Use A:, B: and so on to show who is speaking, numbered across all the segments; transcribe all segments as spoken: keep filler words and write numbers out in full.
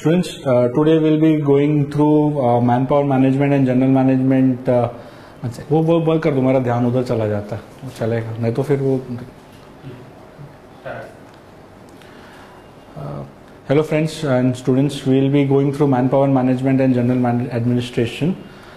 A: Students, uh, today we'll be going through uh, manpower management and general management. Uh, अच्छा वो वो बंद कर दो, मेरा ध्यान उधर चला जाता है, वो चलेगा नहीं तो फिर वो. Uh, hello friends and students, we'll be going through manpower management and general man administration.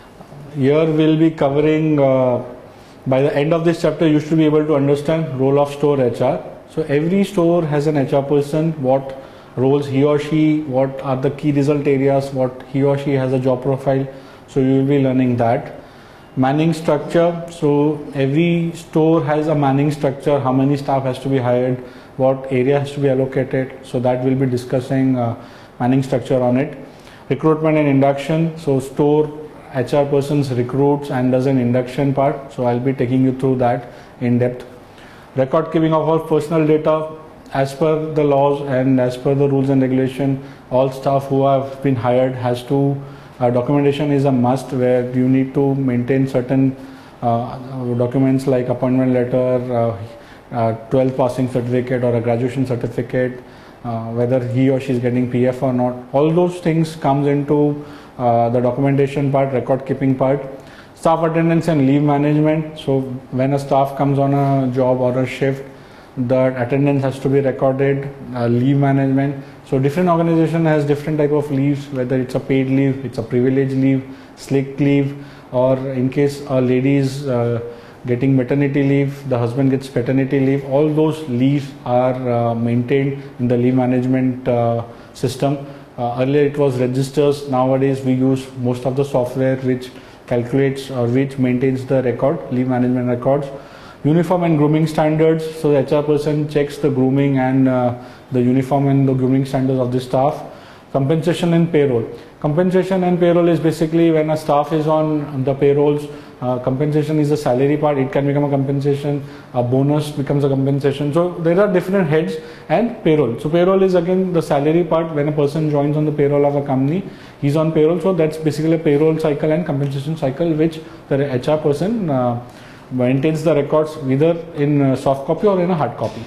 A: Here we'll be covering, uh, by the end of this chapter you should be able to understand role of store H R. So every store has an H R person, what roles he or she, what are the key result areas, what he or she has a job profile. So you will be learning that. Manning structure, so every store has a manning structure, how many staff has to be hired, what area has to be allocated. So that we'll be discussing uh, manning structure on it. Recruitment and induction, so store H R persons recruits and does an induction part. So I'll be taking you through that in depth. Record keeping of all personal data. As per the laws and as per the rules and regulation, all staff who have been hired has to, uh, documentation is a must, where you need to maintain certain uh, documents like appointment letter, uh, uh, twelfth passing certificate or a graduation certificate, uh, whether he or she is getting P F or not. All those things comes into uh, the documentation part, record keeping part. Staff attendance and leave management. So when a staff comes on a job or a shift, the attendance has to be recorded. Uh, leave management, so different organization has different type of leaves, whether it's a paid leave, it's a privilege leave, sick leave, or in case a lady is uh, getting maternity leave, the husband gets paternity leave. All those leaves are uh, maintained in the leave management uh, system. Uh, earlier it was registers, nowadays we use most of the software which calculates or which maintains the record, leave management records. Uniform and grooming standards, so the H R person checks the grooming and uh, the uniform and the grooming standards of the staff. Compensation and payroll. Compensation and payroll is basically when a staff is on the payrolls, uh, compensation is the salary part, it can become a compensation, a bonus becomes a compensation. So there are different heads and payroll. So payroll is again the salary part. When a person joins on the payroll of a company, he's on payroll, so that's basically a payroll cycle and compensation cycle which the H R person uh, maintains the records either in uh, soft copy or in a hard copy.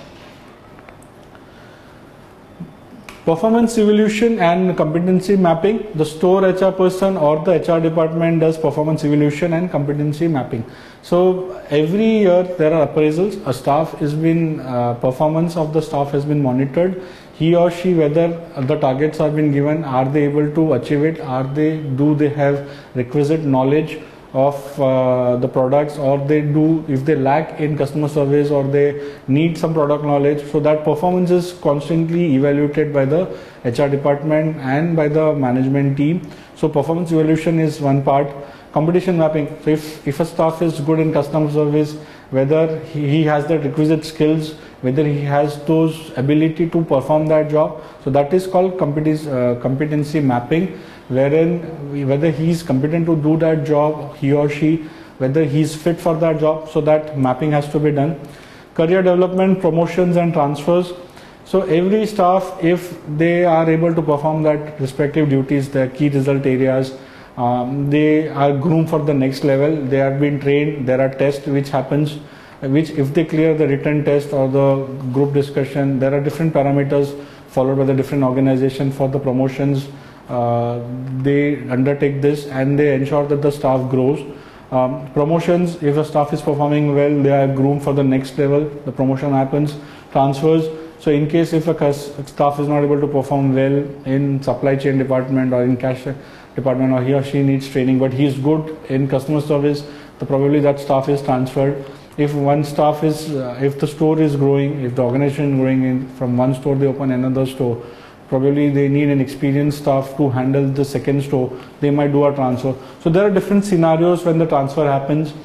A: Performance evaluation and competency mapping. The store H R person or the H R department does performance evaluation and competency mapping. So every year there are appraisals. A staff has been, uh, performance of the staff has been monitored. He or she, whether the targets have been given, are they able to achieve it? Are they, do they have requisite knowledge of uh, the products, or they do, if they lack in customer service or they need some product knowledge. So that performance is constantly evaluated by the H R department and by the management team. So performance evaluation is one part. Competition mapping, so if, if a staff is good in customer service, whether he, he has the requisite skills, whether he has those ability to perform that job, so that is called competency, uh, competency mapping, wherein whether he is competent to do that job, he or she, whether he is fit for that job, so that mapping has to be done. Career development, promotions and transfers. So every staff, if they are able to perform that respective duties, their key result areas, um, they are groomed for the next level. They are being trained. There are tests which happens, which if they clear the written test or the group discussion, there are different parameters followed by the different organization for the promotions. Uh, they undertake this and they ensure that the staff grows. Um, promotions, if a staff is performing well, they are groomed for the next level, the promotion happens. Transfers, so in case if a staff is not able to perform well in supply chain department or in cash department, or he or she needs training, but he is good in customer service, the probably that staff is transferred. If one staff is, uh, if the store is growing, if the organization is growing, in from one store they open another store, probably they need an experienced staff to handle the second store, they might do a transfer. So there are different scenarios when the transfer happens.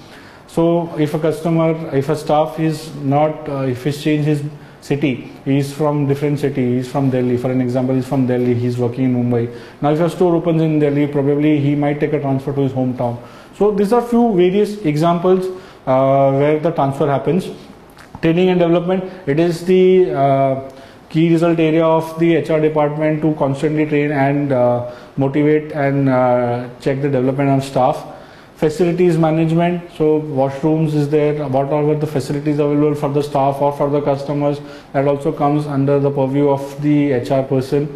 A: So if a customer, if a staff is not, uh, if he's changed his city, he's from different city, he's from Delhi, for an example, he's from Delhi, he's working in Mumbai. Now if a store opens in Delhi, probably he might take a transfer to his hometown. So these are few various examples uh, where the transfer happens. Training and development, it is the uh, key result area of the H R department to constantly train and uh, motivate and uh, check the development of staff. Facilities management, so washrooms is there, what are the facilities available for the staff or for the customers, that also comes under the purview of the H R person.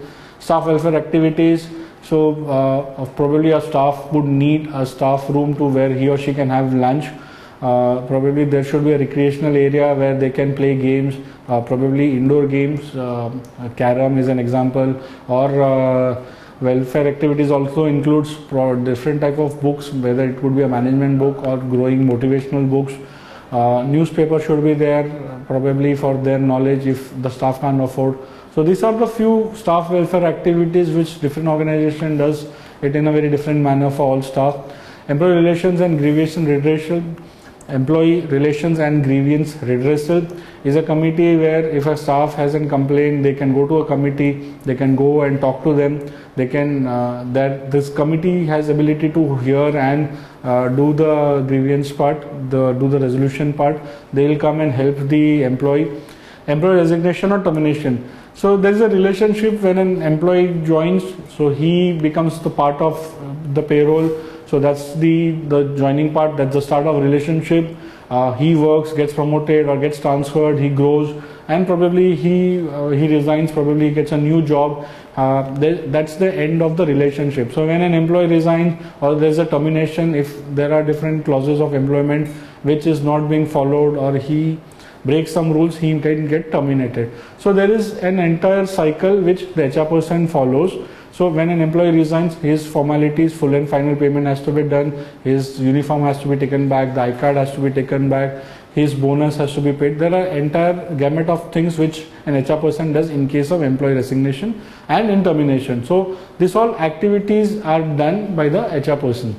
A: Staff welfare activities. So uh, probably a staff would need a staff room to where he or she can have lunch. Uh, probably there should be a recreational area where they can play games, uh, probably indoor games, uh, carom is an example, or uh, welfare activities also includes different type of books, whether it would be a management book or growing motivational books. Uh, newspaper should be there, probably for their knowledge if the staff can't afford. So these are the few staff welfare activities which different organization does it in a very different manner for all staff. Employee relations and grievance redressal. Employee relations and grievance redressal is a committee where if a staff hasn't complained, they can go to a committee, they can go and talk to them. They can uh, that this committee has ability to hear and uh, do the grievance part, the do the resolution part. They will come and help the employee. Employee resignation or termination. So there is a relationship when an employee joins, so he becomes the part of the payroll. So that's the, the joining part, that's the start of a relationship. Uh, he works, gets promoted or gets transferred, he grows, and probably he, uh, he resigns, probably he gets a new job. Uh, that's the end of the relationship. So when an employee resigns or there's a termination, if there are different clauses of employment which is not being followed or he breaks some rules, he can get terminated. So there is an entire cycle which the H R person follows. So when an employee resigns, his formalities, full and final payment has to be done, his uniform has to be taken back, the I card has to be taken back, his bonus has to be paid. There are entire gamut of things which an H R person does in case of employee resignation and in termination. So these all activities are done by the H R person.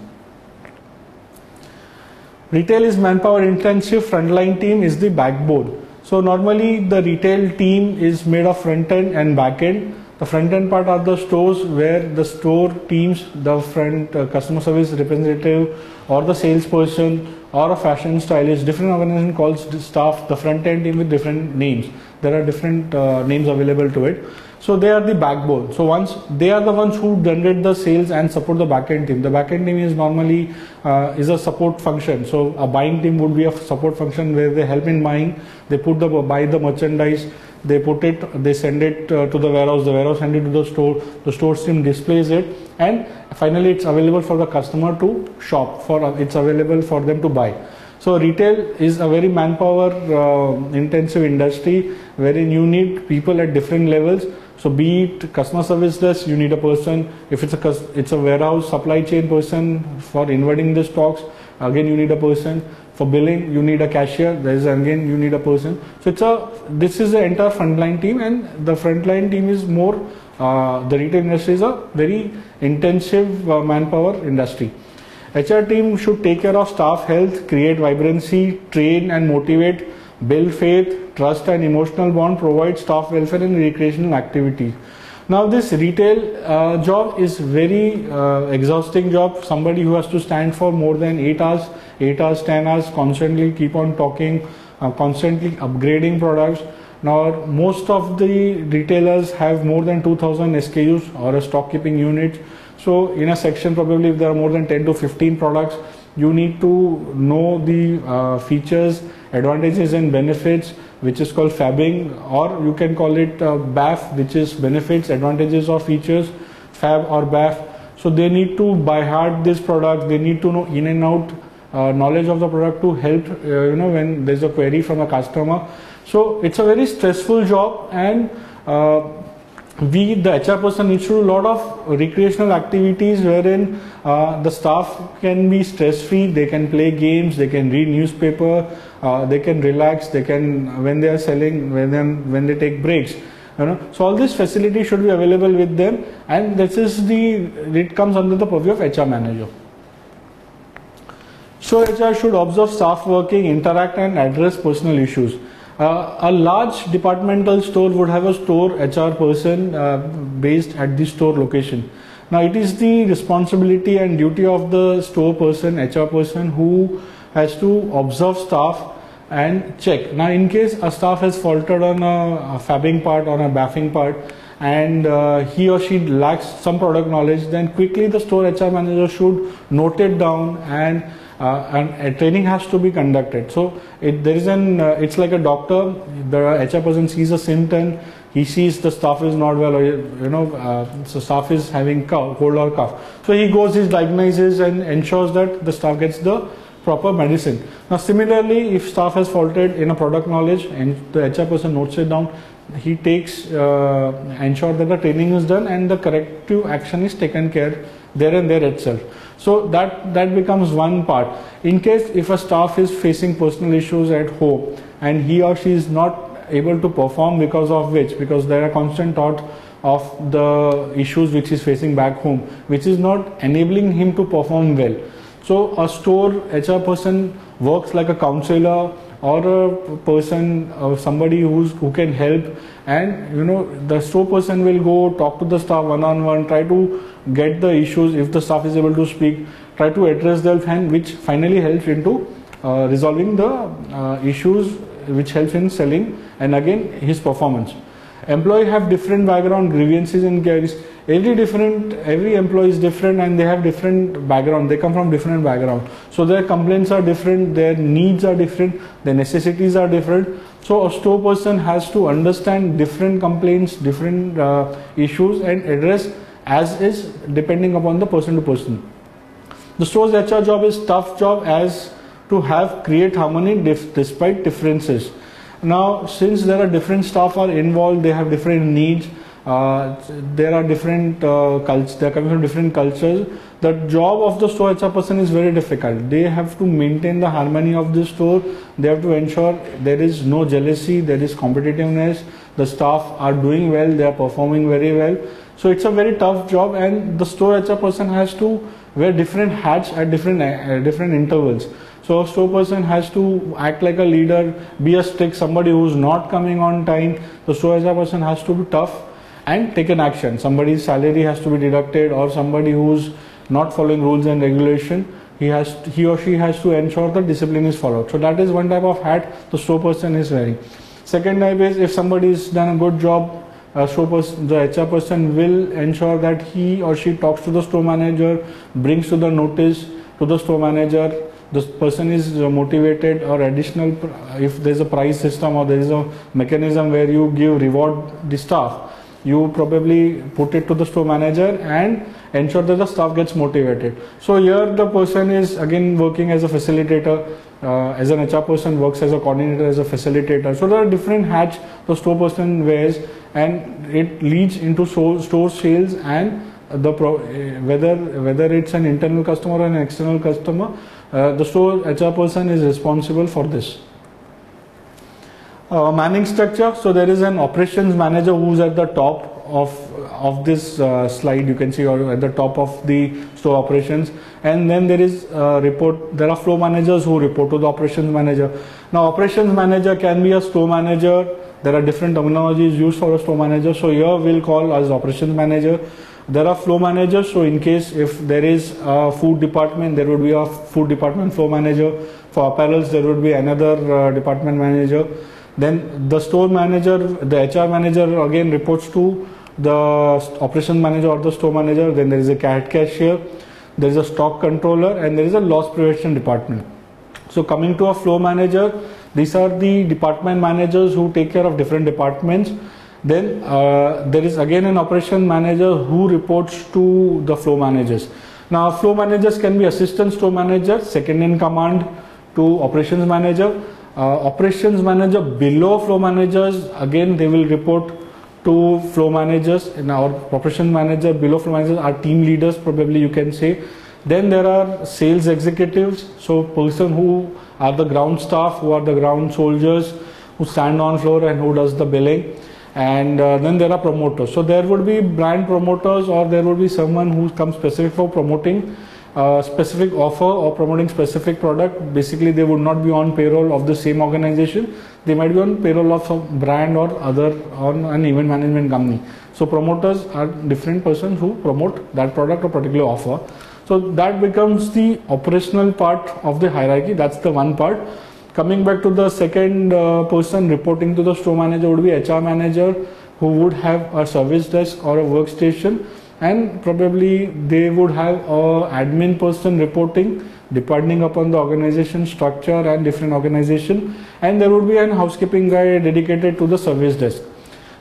A: Retail is manpower intensive, frontline team is the backbone. So normally the retail team is made of front end and back end. The front end part are the stores where the store teams, the front uh, customer service representative or the salesperson or a fashion stylist, different organization calls the staff the front end team with different names. There are different uh, names available to it. So they are the backbone. So once they are the ones who generate the sales and support the backend team. The backend team is normally uh, is a support function. So a buying team would be a support function where they help in buying. They put the buy the merchandise. They put it. They send it uh, to the warehouse. The warehouse send it to the store. The store team displays it, and finally it's available for the customer to shop. For uh, it's available for them to buy. So retail is a very manpower uh, intensive industry wherein you need people at different levels. So be it customer service desk, you need a person. If it's a it's a warehouse supply chain person for inverting the stocks, again you need a person. For billing, you need a cashier. There is again you need a person. So it's a this is the entire frontline team, and the frontline team is more uh, the retail industry is a very intensive uh, manpower industry. H R team should take care of staff health, create vibrancy, train and motivate, build faith, trust and emotional bond, provide staff welfare and recreational activities. Now this retail uh, job is very uh, exhausting job. Somebody who has to stand for more than eight hours, eight hours, ten hours, constantly keep on talking, uh, constantly upgrading products. Now most of the retailers have more than two thousand S K Us or a stock keeping unit. So in a section, probably if there are more than ten to fifteen products, you need to know the uh, features, advantages and benefits, which is called fabbing, or you can call it uh, B A F, which is benefits, advantages or features, fab or B A F. So they need to by heart this product. They need to know in and out uh, knowledge of the product to help uh, you know when there's a query from a customer. So it's a very stressful job, and uh, we the H R person needs to do a lot of recreational activities wherein uh, the staff can be stress free. They can play games, they can read newspaper, uh, they can relax, they can when they are selling, when they, when they take breaks, you know. So all this facility should be available with them, and this is the it comes under the purview of H R manager. So H R should observe staff working, interact and address personal issues. Uh, a large departmental store would have a store H R person uh, based at the store location. Now it is the responsibility and duty of the store person, H R person, who has to observe staff and check. Now in case a staff has faltered on a, a fabbing part or a baffing part, and uh, he or she lacks some product knowledge, then quickly the store H R manager should note it down, and uh, and a training has to be conducted. So it, there is an uh, it's like a doctor. The H R person sees a symptom, he sees the staff is not well, or you know, uh, so staff is having cough, cold or cough. So he goes, he diagnoses and ensures that the staff gets the proper medicine. Now similarly, if staff has faulted in a product knowledge and the H R person notes it down, he takes, uh, ensure that the training is done and the corrective action is taken care there and there itself. So that, that becomes one part. In case if a staff is facing personal issues at home and he or she is not able to perform because of which, because there are constant thought of the issues which is facing back home, which is not enabling him to perform well. So a store H R person works like a counselor or a person, uh, somebody who's who can help, and you know, the store person will go talk to the staff one on one, try to get the issues, if the staff is able to speak, try to address them, and which finally helps into uh, resolving the uh, issues, which helps in selling and again his performance. Employee have different background, grievances and queries. Every different, every employee is different and they have different background. They come from different background. So their complaints are different, their needs are different, their necessities are different. So a store person has to understand different complaints, different uh, issues and address as is depending upon the person to person. The store's H R job is tough job as to have create harmony dif despite differences. Now, since there are different staff are involved, they have different needs, uh, there are different uh, cultures, they are coming from different cultures. The job of the store H R person is very difficult. They have to maintain the harmony of the store. They have to ensure there is no jealousy, there is competitiveness. The staff are doing well, they are performing very well. So it's a very tough job, and the store H R person has to wear different hats at different uh, different intervals. So a store person has to act like a leader, be a strict, somebody who's not coming on time. The store H R person has to be tough and take an action. Somebody's salary has to be deducted, or somebody who's not following rules and regulation, he has he or she has to ensure the discipline is followed. So that is one type of hat the store person is wearing. Second type is, if somebody has done a good job, Uh, store person, the H R person will ensure that he or she talks to the store manager, brings to the notice to the store manager. The person is uh, motivated, or additional, if there is a price system or there is a mechanism where you give reward the staff, you probably put it to the store manager and ensure that the staff gets motivated. So here the person is again working as a facilitator, uh, as an H R person works as a coordinator, as a facilitator. So there are different hats the store person wears, and it leads into store, store sales and the pro, whether whether it's an internal customer or an external customer, uh, the store H R person is responsible for this. Uh, manning structure. So there is an operations manager who's at the top of of this uh, slide, you can see, or at the top of the store operations, and then there is uh, report there are floor managers who report to the operations manager. Now operations manager can be a store manager. There are different terminologies used for a store manager, so here we'll call as operations manager. There are floor managers, so in case if there is a food department, there would be a food department floor manager. For apparels, there would be another uh, department manager. Then the store manager, the H R manager again reports to the operations manager or the store manager. Then there is a cashier, there is a stock controller, and there is a loss prevention department. So coming to a floor manager, these are the department managers who take care of different departments. Then uh, there is again an operations manager who reports to the floor managers. Now floor managers can be assistant store manager, second in command to operations manager. Uh, operations manager below floor managers, again they will report to floor managers. And our operations manager below floor managers are team leaders, probably you can say. Then there are sales executives, so person who are the ground staff, who are the ground soldiers, who stand on floor and who does the billing. And uh, then there are promoters. So there would be brand promoters, or there would be someone who comes specific for promoting uh, specific offer or promoting specific product. Basically they would not be on payroll of the same organization. They might be on payroll of some brand or other, on an event management company. So promoters are different persons who promote that product or particular offer. So that becomes the operational part of the hierarchy. That's the one part. Coming back to the second uh, person reporting to the store manager would be H R manager, who would have a service desk or a workstation, and probably they would have a admin person reporting depending upon the organization structure and different organization, and there would be an housekeeping guy dedicated to the service desk.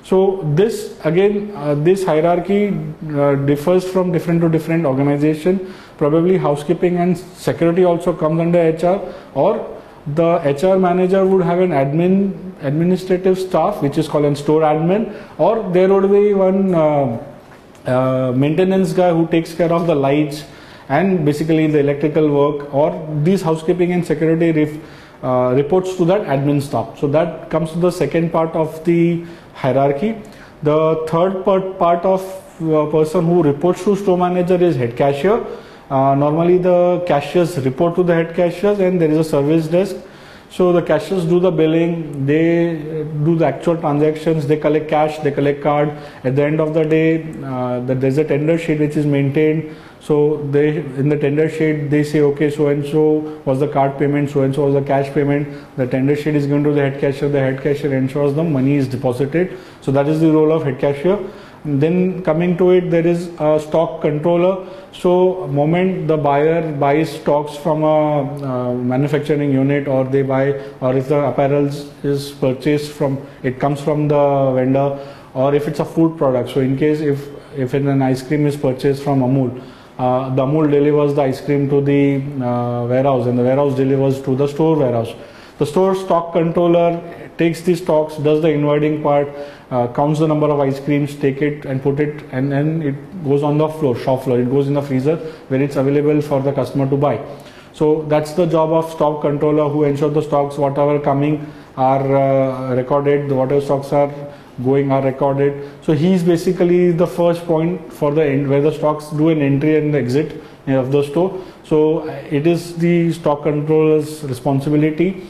A: So this again, uh, this hierarchy uh, differs from different to different organization. Probably housekeeping and security also comes under H R, or the H R manager would have an admin administrative staff which is called a store admin, or there would be one uh, uh, maintenance guy who takes care of the lights and basically the electrical work, or these housekeeping and security ref, uh, reports to that admin staff. So that comes to the second part of the hierarchy. The third part, part of uh, person who reports to store manager is head cashier. Uh, normally the cashiers report to the head cashiers, and there is a service desk. So the cashiers do the billing, they do the actual transactions, they collect cash, they collect card. At the end of the day, uh, there is a tender sheet which is maintained. So they, in the tender sheet, they say, okay, so and so was the card payment, so and so was the cash payment. The tender sheet is given to the head cashier. The head cashier ensures the money is deposited. So that is the role of head cashier. And then coming to it, there is a stock controller. So moment the buyer buys stocks from a uh, manufacturing unit, or they buy, or if the apparel is purchased from, it comes from the vendor, or if it's a food product. So in case if if an ice cream is purchased from Amul, uh, the Amul delivers the ice cream to the uh, warehouse, and the warehouse delivers to the store warehouse. The store stock controller takes the stocks, does the inwarding part, uh, counts the number of ice creams, take it and put it, and then it goes on the floor, shop floor. It goes in the freezer where it's available for the customer to buy. So that's the job of stock controller, who ensures the stocks, whatever coming are uh, recorded, whatever stocks are going are recorded. So he's basically the first point for the end where the stocks do an entry and exit of the store. So it is the stock controller's responsibility.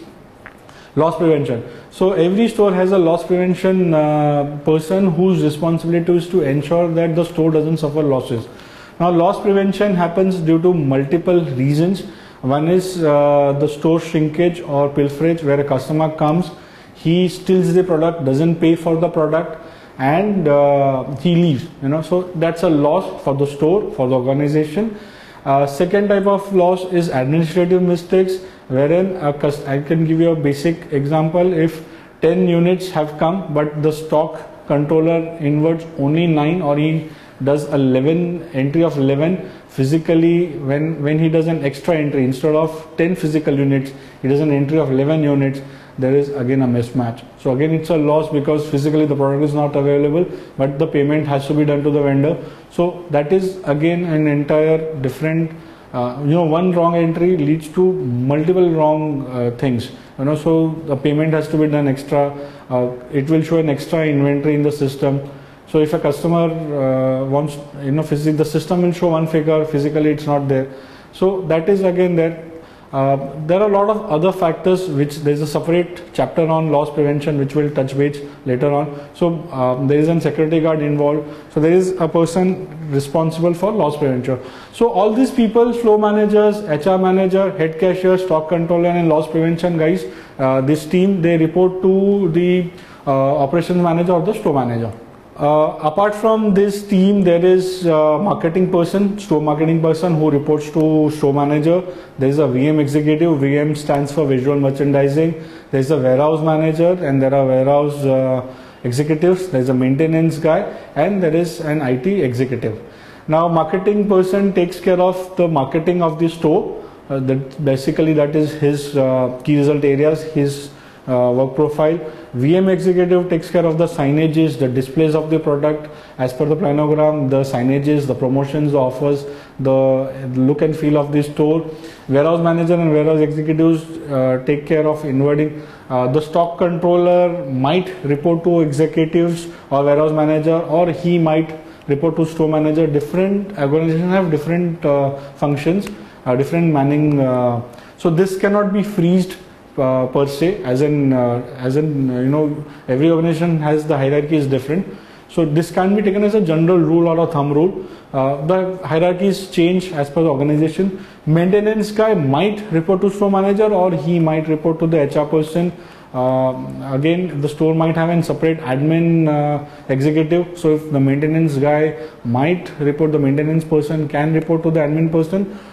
A: Loss prevention. So every store has a loss prevention uh, person whose responsibility is to ensure that the store doesn't suffer losses. Now loss prevention happens due to multiple reasons. One is uh, the store shrinkage or pilferage, where a customer comes, he steals the product, doesn't pay for the product, and uh, he leaves. You know, so that's a loss for the store, for the organization. Uh, second type of loss is administrative mistakes, wherein a I can give you a basic example. If ten units have come, but the stock controller inverts only nine, or he does eleven entry of eleven physically, when when he does an extra entry, instead of ten physical units, he does an entry of eleven units, there is again a mismatch. So again it's a loss, because physically the product is not available, but the payment has to be done to the vendor. So that is again an entire different uh, you know, one wrong entry leads to multiple wrong uh, things, you know. So the payment has to be done extra, uh, it will show an extra inventory in the system. So if a customer uh, wants, you know, physically the system will show one figure, physically it's not there. So that is again there. Uh, there are a lot of other factors which there is a separate chapter on loss prevention which will touch base later on. So um, there is a security guard involved. So there is a person responsible for loss prevention. So all these people, flow managers, H R manager, head cashier, stock controller, and loss prevention guys, uh, this team, they report to the uh, operations manager or the store manager. Uh, apart from this team, there is a marketing person, store marketing person, who reports to store manager. There is a V M executive. V M stands for visual merchandising. There is a warehouse manager, and there are warehouse uh, executives. There is a maintenance guy, and there is an I T executive. Now, marketing person takes care of the marketing of the store. Uh, that basically that is his uh, key result areas, his uh, work profile. V M executive takes care of the signages, the displays of the product as per the planogram, the signages, the promotions, the offers, the look and feel of the store. Warehouse manager and warehouse executives uh, take care of inwarding. Uh, the stock controller might report to executives or warehouse manager, or he might report to store manager. Different organizations have different uh, functions, uh, different manning. Uh, so this cannot be freezed Uh, per se, as in uh, as in uh, you know, every organization has the hierarchy is different. So this can be taken as a general rule or a thumb rule. Uh, the hierarchies change as per the organization. Maintenance guy might report to store manager, or he might report to the H R person. Uh, again, the store might have a separate admin uh, executive. So if the maintenance guy might report, the maintenance person can report to the admin person.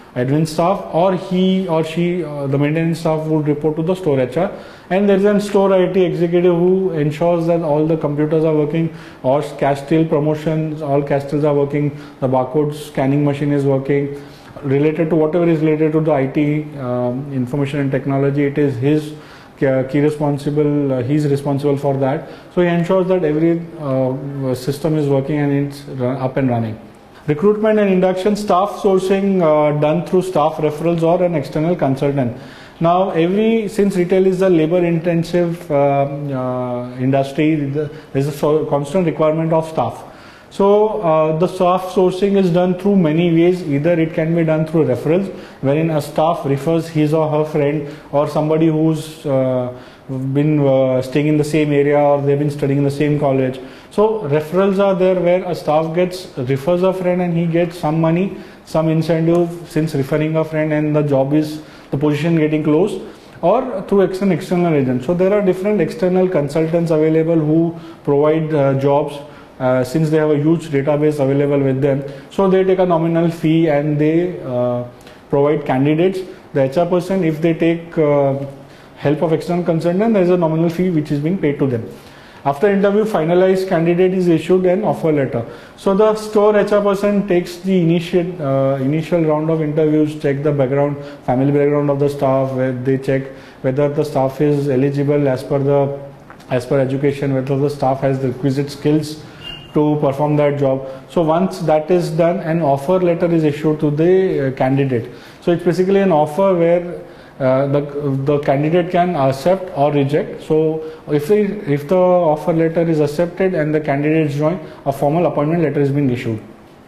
A: admin staff, or he or she, uh, the maintenance staff, would report to the store H R. And there is a store I T executive who ensures that all the computers are working, or cash till promotions, all cash tills are working, the barcode scanning machine is working, related to whatever is related to the I T, um, information and technology. It is his key responsible, uh, he's responsible for that. So he ensures that every uh, system is working and it's up and running. Recruitment and induction, staff sourcing uh, done through staff referrals or an external consultant. Now, every since retail is a labor-intensive uh, uh, industry, there is a constant requirement of staff. So, uh, the staff sourcing is done through many ways. Either it can be done through referrals, wherein a staff refers his or her friend or somebody who's uh, been uh, staying in the same area, or they've been studying in the same college. So referrals are there where a staff gets refers a friend and he gets some money, some incentive since referring a friend, and the job is the position getting closed, or through an external agent. So there are different external consultants available who provide uh, jobs uh, since they have a huge database available with them. So they take a nominal fee and they uh, provide candidates. The H R person, if they take uh, help of external consultant, there is a nominal fee which is being paid to them. After interview, finalized candidate is issued an offer letter. So the store H R person takes the initial uh, initial round of interviews, check the background, family background of the staff, where they check whether the staff is eligible as per the as per education, whether the staff has the requisite skills to perform that job. So once that is done, an offer letter is issued to the uh, candidate. So it's basically an offer where Uh, the the candidate can accept or reject. So if the, if the offer letter is accepted and the candidates join, a formal appointment letter is being issued.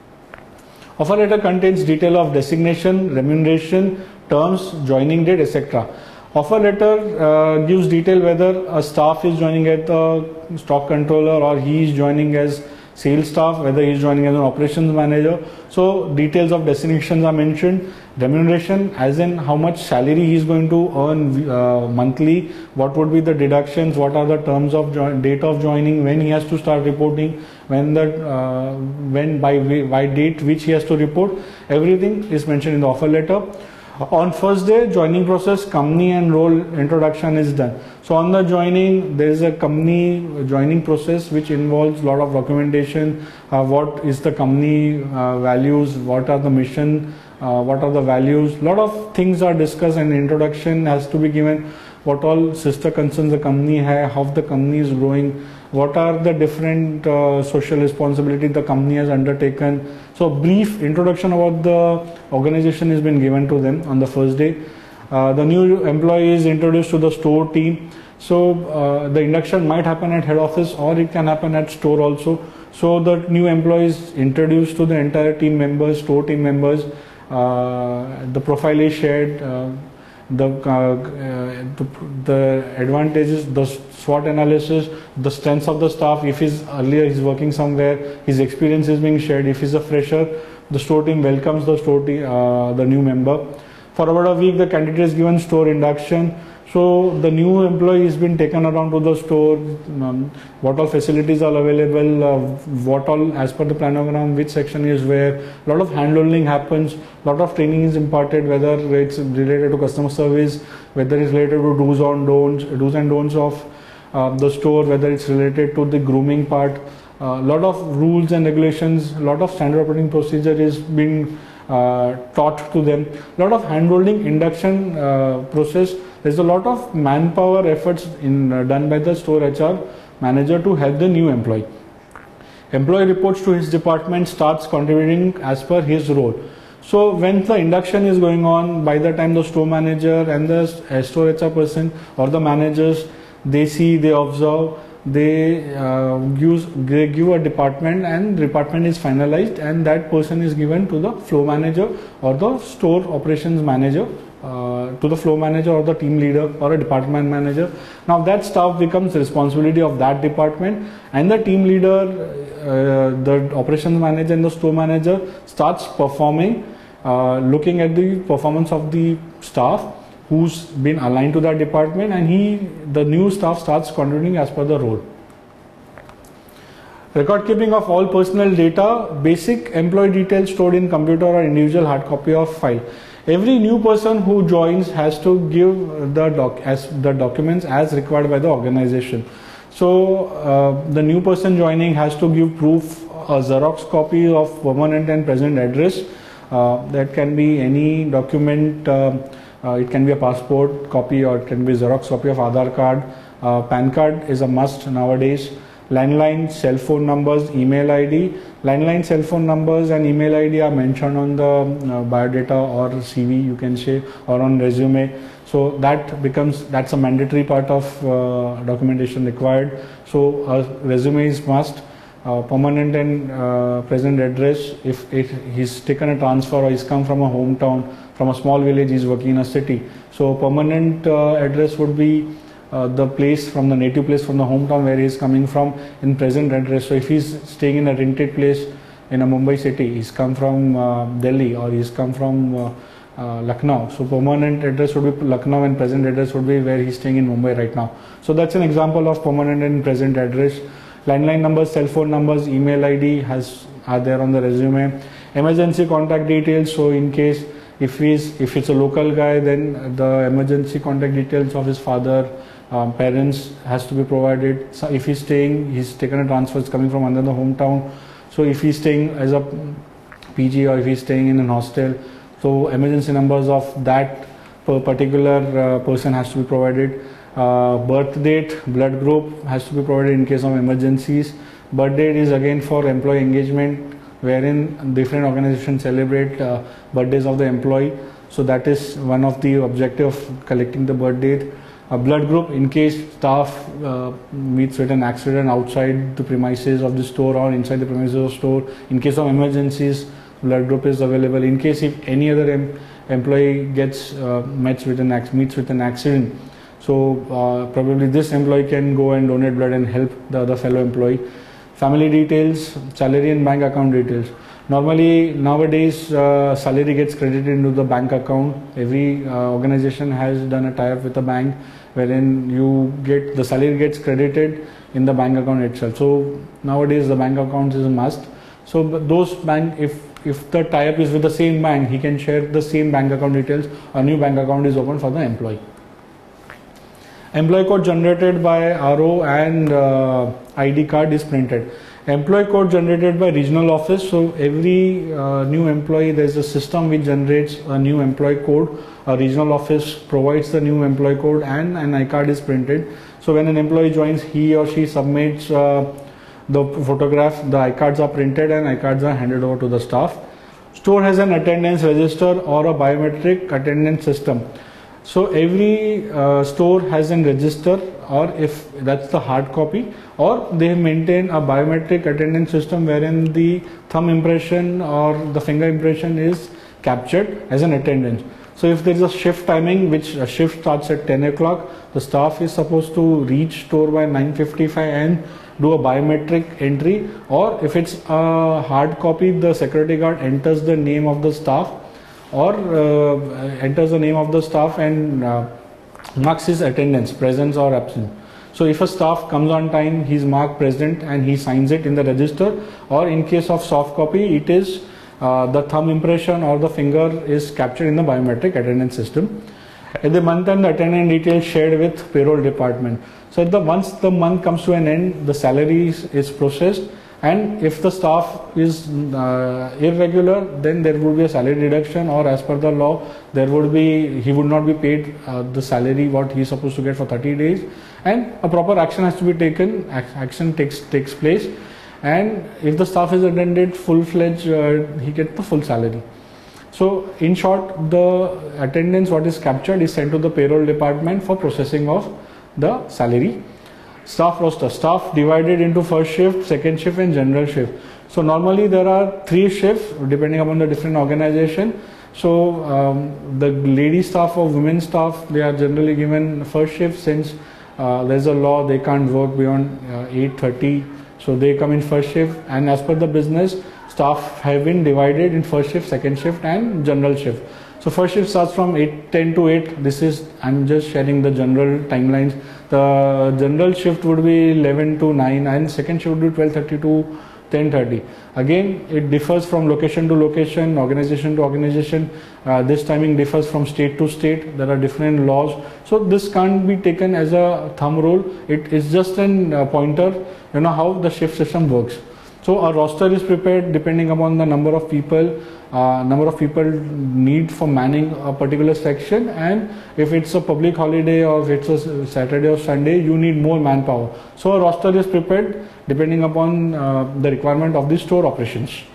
A: Offer letter contains detail of designation, remuneration, terms, joining date, et cetera. Offer letter uh, gives detail whether a staff is joining as the stock controller or he is joining as sales staff, whether he is joining as an operations manager. So details of designations are mentioned. Remuneration, as in how much salary he is going to earn uh, monthly, what would be the deductions, what are the terms of join, date of joining, when he has to start reporting, when the uh, when by by date which he has to report. Everything is mentioned in the offer letter. On first day, joining process, company and role introduction is done. So on the joining, there is a company joining process which involves a lot of documentation. Uh, what is the company uh, values? What are the mission? Uh, what are the values? A lot of things are discussed, and introduction has to be given. What all sister concerns the company have, how the company is growing, what are the different uh, social responsibility the company has undertaken. So brief introduction about the organization has been given to them on the first day. Uh, the new employee is introduced to the store team. So uh, the induction might happen at head office, or it can happen at store also. So the new employee is introduced to the entire team members, store team members. Uh, the profile is shared. Uh, The, uh, uh, the the advantages, the SWOT analysis, the strengths of the staff. If he's earlier he's working somewhere, his experience is being shared. If he's a fresher, the store team welcomes the store team, uh, the new member. For about a week, the candidate is given store induction. So the new employee has been taken around to the store, um, what all facilities are available, uh, what all as per the planogram, which section is where. A lot of hand holding happens, a lot of training is imparted, whether it's related to customer service, whether it's related to do's and don'ts, do's and don'ts of uh, the store, whether it's related to the grooming part. A uh, lot of rules and regulations, a lot of standard operating procedure is being uh, taught to them. A lot of hand holding induction uh, process. There's a lot of manpower efforts in, uh, done by the store H R manager to help the new employee. Employee reports to his department, starts contributing as per his role. So when the induction is going on, by the time the store manager and the store H R person or the managers, they see, they observe, they uh, use they give a department, and department is finalized, and that person is given to the flow manager or the store operations manager, uh, to the flow manager or the team leader or a department manager. Now that staff becomes responsibility of that department, and the team leader, uh, the operations manager and the store manager starts performing, uh, looking at the performance of the staff who's been aligned to that department, and he, the new staff starts contributing as per the role. Record keeping of all personal data, basic employee details stored in computer or individual hard copy of file. Every new person who joins has to give the doc as the documents as required by the organization. So uh, the new person joining has to give proof, a Xerox copy of permanent and present address. Uh, that can be any document. Uh, uh, it can be a passport copy, or it can be Xerox copy of Aadhaar card. Uh, PAN card is a must nowadays. Landline, cell phone numbers, email I D. Landline, cell phone numbers and email I D are mentioned on the uh, biodata or C V, you can say, or on resume. So that becomes, that's a mandatory part of uh, documentation required. So a resume is must. Uh, permanent and uh, present address, if it, he's taken a transfer or he's come from a hometown, from a small village, he's working in a city. So permanent uh, address would be Uh, the place from the native place, from the hometown where he is coming from, in present address. So if he's staying in a rented place in a Mumbai city, he's come from uh, Delhi, or he's come from uh, uh, Lucknow. So permanent address would be Lucknow, and present address would be where he's staying in Mumbai right now. So that's an example of permanent and present address. Landline numbers, cell phone numbers, email I D has are there on the resume. Emergency contact details. So in case if he's if it's a local guy, then the emergency contact details of his father, Um, parents has to be provided. So if he's staying, he's taken a transfer, it's coming from another hometown. So if he's staying as a P G, or if he's staying in an hostel, so emergency numbers of that per particular uh, person has to be provided. Uh, birth date, blood group has to be provided in case of emergencies. Birth date is again for employee engagement, wherein different organizations celebrate uh, birthdays of the employee. So that is one of the objective of collecting the birth date. A blood group, in case staff uh, meets with an accident outside the premises of the store or inside the premises of the store. In case of emergencies, blood group is available. In case if any other em employee gets uh, meets with an meets with an accident, so uh, probably this employee can go and donate blood and help the other fellow employee. Family details, salary and bank account details. Normally nowadays uh, salary gets credited into the bank account. Every uh, organization has done a tie-up with the bank, wherein you get the salary gets credited in the bank account itself. So nowadays the bank account is a must. So those bank, if if the tie-up is with the same bank, he can share the same bank account details. A new bank account is opened for the employee. Employee code generated by R O and uh, I D card is printed. Employee code generated by regional office. So every uh, new employee, there is a system which generates a new employee code. A regional office provides the new employee code, and an I card is printed. So when an employee joins, he or she submits uh, the photograph, the I cards are printed and I cards are handed over to the staff. Store has an attendance register or a biometric attendance system. So every uh, store has a register, or if that's the hard copy, or they maintain a biometric attendance system wherein the thumb impression or the finger impression is captured as an attendance. So if there is a shift timing, which a shift starts at ten o'clock, the staff is supposed to reach store by nine fifty-five and do a biometric entry. Or if it's a hard copy, the security guard enters the name of the staff, or uh, enters the name of the staff and uh, marks his attendance, presence or absence. So if a staff comes on time, he's marked present and he signs it in the register. Or in case of soft copy, it is uh, the thumb impression or the finger is captured in the biometric attendance system. At the month end, the attendance details shared with payroll department. So at the once the month comes to an end, the salary is, is processed. And if the staff is uh, irregular, then there would be a salary deduction, or as per the law, there would be, he would not be paid uh, the salary what he is supposed to get for thirty days, and a proper action has to be taken. Action takes takes place, and if the staff is attended full-fledged, uh, he gets the full salary. So in short, the attendance what is captured is sent to the payroll department for processing of the salary. Staff roster, staff divided into first shift, second shift and general shift. So normally there are three shifts depending upon the different organization. So um, the lady staff or women staff, they are generally given first shift, since uh, there is a law they can't work beyond uh, eight thirty. So they come in first shift, and as per the business, staff have been divided in first shift, second shift and general shift. So first shift starts from eight ten to eight. This is, I'm just sharing the general timelines. The general shift would be eleven to nine, and second shift would be twelve thirty to ten thirty. Again, it differs from location to location, organization to organization. Uh, this timing differs from state to state. There are different laws. So this can't be taken as a thumb rule. It is just an uh, pointer, you know, how the shift system works. So a roster is prepared depending upon the number of people, uh, number of people need for manning a particular section, and if it's a public holiday or if it's a Saturday or Sunday, you need more manpower. So a roster is prepared depending upon uh, the requirement of the store operations.